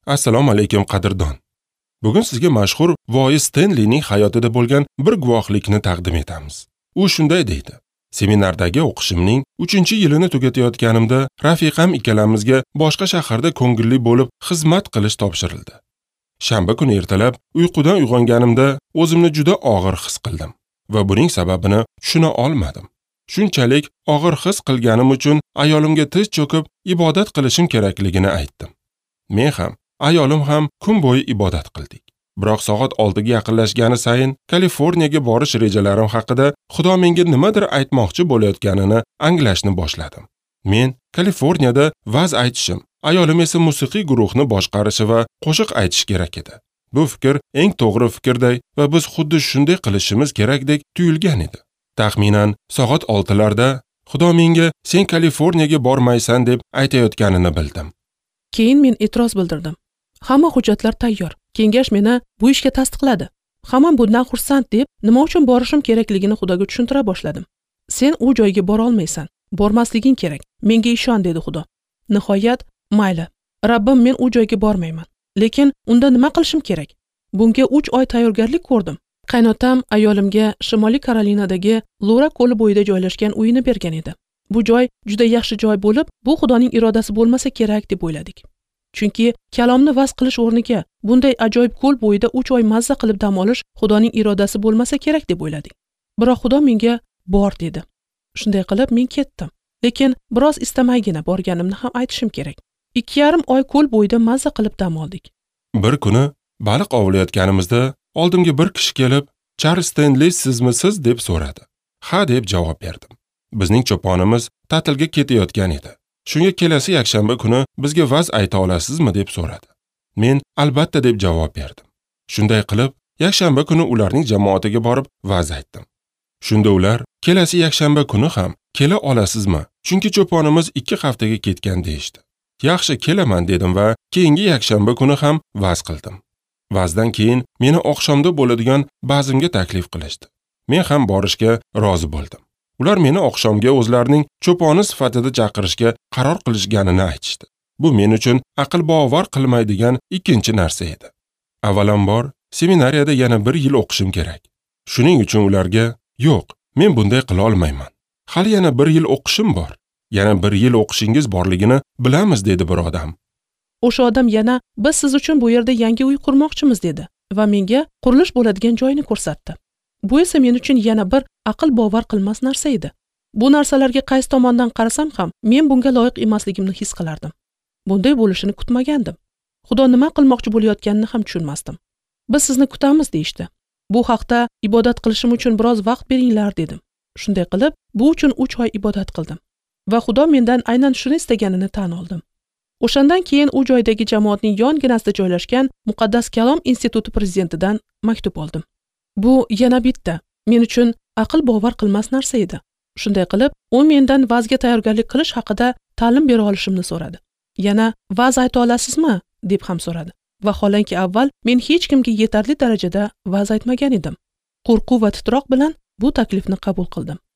Assalomu alaykum qadrdon. Bugun sizga mashhur Voiz Stenlining hayotida bo'lgan bir guvohlikni taqdim etamiz. U shunday deydi: Seminardagi o'qishimning 3-yilini tugatayotganimda rafiqam ikkalamizga boshqa shaharda ko'ngilli bo'lib xizmat qilish topshirildi. Shanba kuni ertalab uyqudan uyg'onganimda o'zimni juda og'ir his qildim va buning sababini tushuna olmadim. Shunchalik og'ir his qilganim uchun ayolimga tiz cho'kib ibodat qilishim kerakligini aytdim. Men ham, ayolim ham kun bo'yi ibodat qildik. Biroq soat 6 ga yaqinlashgani sayin Kaliforniyaga borish rejalarim haqida Xudo menga nimadir aytmoqchi bo'layotganini anglashni boshladim. Men Kaliforniyada va'z aytishim, ayolim esa musiqiy guruhni boshqarishi va qo'shiq aytish kerak edi. Bu fikr eng to'g'ri fikrday va biz xuddi shunday qilishimiz kerakdek tuyulgan edi. Taxminan soat 6larda Xudo menga sen Kaliforniyaga bormaysan deb aytayotganini bildim. Keyin men e'tiroz bildirdim. Hamma hujjatlar tayyor. Kengash meni bu ishga tasdiqladi. Hamma bundan xursand deb nima uchun borishim kerakligini Xudoga tushuntira boshladim. Sen u joyga bora olmaysan. Bormasliging kerak. Menga ishon dedi Xudo. Nihoyat, mayli. Rabbim, men u joyga bormayman. Lekin unda nima qilishim kerak? Bunga 3 oy tayyorgarlik ko'rdim. Qaynotam ayolimga Shimoliy Karolinadagi Lura ko'li bo'yida joylashgan uyini bergan edi. Bu joy juda yaxshi joy bo'lib, bu Xudoning irodasi bo'lmasa kerak deb o'yladik. Chunki kalomni vaz qilish o'rniga bunday ajoyib ko'l bo'yida 3 oy mazza qilib dam olish Xudoning irodasi bo'lmasa kerak deb o'yladik. Biroq Xudo menga bor dedi. Shunday qilib men ketdim. Lekin biroz istamaygina borganimni ham aytishim kerak. 2,5 oy ko'l bo'yida mazza qilib dam oldik. Bir kuni baliq ovlayotganimizda oldimga bir kishi kelib, "Charles Stanley sizmi siz?" deb so'radi. "Ha" deb javob berdim. Bizning cho'ponimiz ta'tilga ketayotgan edi. Shunga kelasi yakshanba kuni bizga va'z ayta olasizmi deb so'radi. Men albatta deb javob berdim. Shunday qilib, yakshanba kuni ularning jamoatiga borib va'z aytdim. Shunda ular kelasi yakshanba kuni ham kela olasizmi? Chunki cho'ponimiz 2 haftaga ketgan deyishdi. Yaxshi, kelaman dedim va keyingi yakshanba kuni ham va'z qildim. Va'zdan keyin meni oqshomda bo'ladigan bazmga taklif qilishdi. Men ham borishga rozi bo'ldim. Ular meni oqshomga o'zlarining cho'poni sifatida chaqirishga qaror qilishganini aytishdi. Bu men uchun aql bovar qilmaydigan ikkinchi narsa edi. Avvalambor, seminariyada yana 1 yil o'qishim kerak. Shuning uchun ularga, "Yo'q, men bunday qila olmayman. Hali yana 1 yil o'qishim bor. Yana 1 yil o'qishingiz borligini bilamiz" dedi bir odam. O'sha odam yana "Biz siz uchun bu yerda yangi uy qurmoqchimiz" dedi va menga qurilish bo'ladigan joyni ko'rsatdi. Bu esa men uchun yana bir aql bovar qilmas narsa edi. Bu narsalarga qaysi tomondan qarasam ham men bunga loyiq emasligimni his qilardim. Bunday bo'lishini kutmagandim. Xudo nima qilmoqchi bo'layotganini ham tushunmasdim. "Biz sizni kutamiz" deyishdi. "Bu haqda ibodat qilishim uchun biroz vaqt beringlar" dedim. Shunday qilib, bu uchun 3 oy ibodat qildim va Xudo mendan aynan shuni istaganini tan oldim. O'shandan keyin u joydagi jamoatning yonginasida joylashgan Muqaddas kalom instituti prezidentidan maktub oldim. Bu yana bitta men uchun aql bovar qilmas narsa edi. Shunday qilib, u mendan va'zga tayyorgarlik qilish haqida ta'lim bera olishimni so'radi. Yana "Va'z ayta olasizmi?" deb ham so'radi. Vaholanki avval men hech kimga yetarli darajada va'z aytmagan edim. Qo'rquv va titroq bilan bu taklifni qabul qildim.